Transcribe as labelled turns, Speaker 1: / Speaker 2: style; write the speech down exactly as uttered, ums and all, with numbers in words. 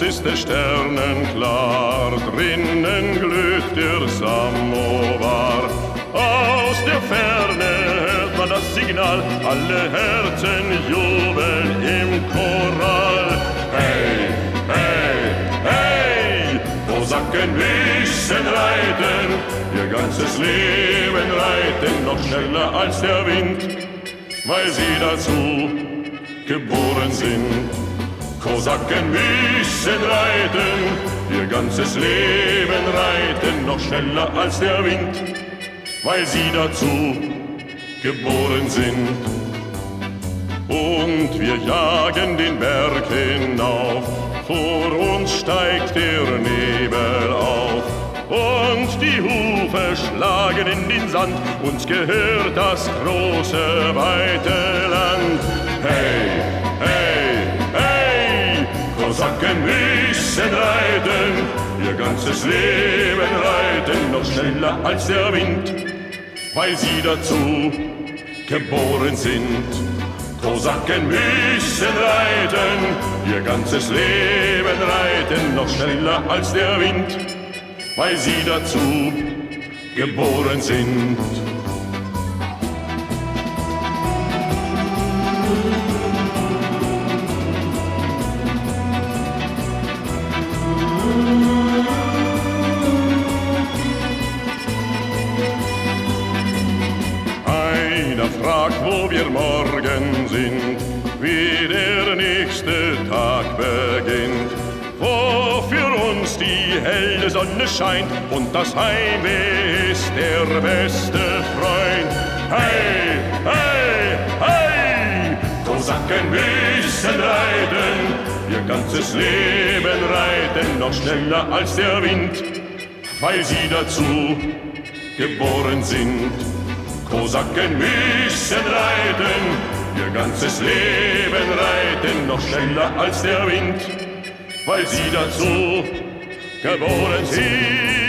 Speaker 1: uns ist es sternenklar, drinnen glüht der Samovar. Aus der Ferne hört man das Signal, alle Herzen jubeln im Choral. Hey, hey, hey, Kosaken wissen reiten, ihr ganzes Leben reiten noch schneller als der Wind, weil sie dazu geboren sind. Kosaken wissen reiten, ihr ganzes Leben reiten noch schneller als der Wind, weil sie dazu geboren sind. Und wir jagen den Berg hinauf, vor uns steigt der Nebel auf. Und die Hufe schlagen in den Sand, uns gehört das große, weite Land. Hey, hey, hey, Kosaken wissen reiten, ihr ganzes Leben reiten noch schneller als der Wind, weil sie dazu geboren sind. Kosaken müssen reiten, ihr ganzes Leben reiten noch schneller als der Wind, weil sie dazu geboren sind. Einer fragt, wo wir morgen sind, wie der nächste Tag beginnt, wo für uns die helle Sonne scheint und das Heimweh ist der beste Freund. Hey, hey, hey, Kosaken müssen reiten, ihr ganzes Leben reiten noch schneller als der Wind, weil sie dazu geboren sind. Kosaken müssen reiten, ihr ganzes Leben reiten noch schneller als der Wind, weil sie dazu geboren sind.